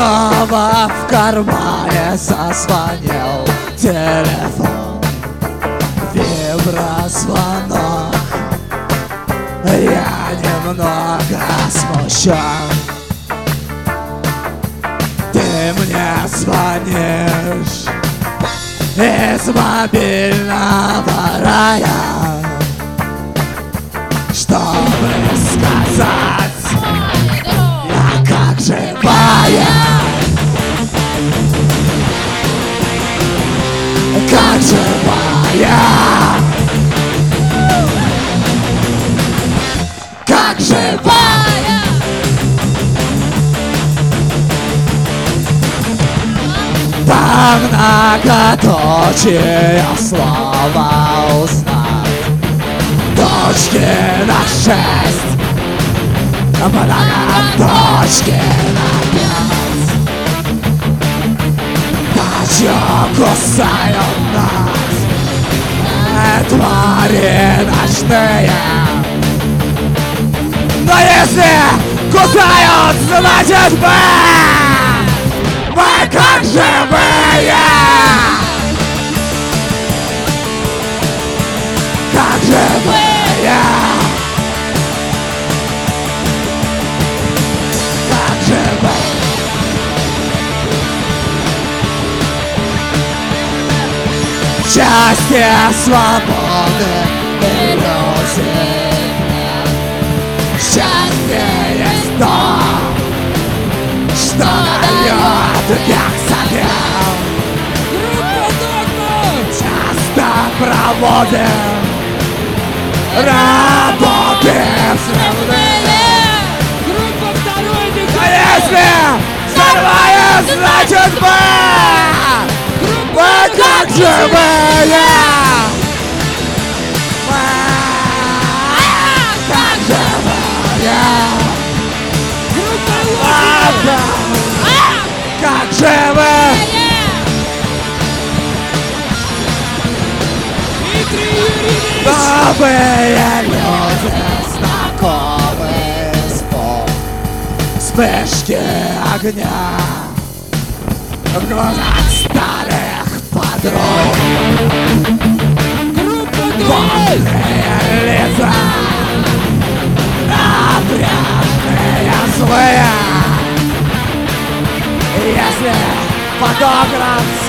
снова в кармане зазвонил телефон. Виброзвонок. Я немного смущен. Ты мне звонишь из мобильного рая, чтобы сказать: я как живая, как живая, как живая. По многоточие слова узнать, точки на 6, многоточки на 5. Ночью кусают нас твари ночные. Но если кусают, значит мы как живые, как живые, как живые. Счастье, свободы, иллюзий. Счастье есть то, что дает гексаген. Часто проводим работы взрывные. А если взорвает, значит мы как живые. Мы как живые. Как живые. Новые люди, знакомые звук, вспышки огня в глазах старых подруг. Вольные лица, напряжные, злые. Если фотограф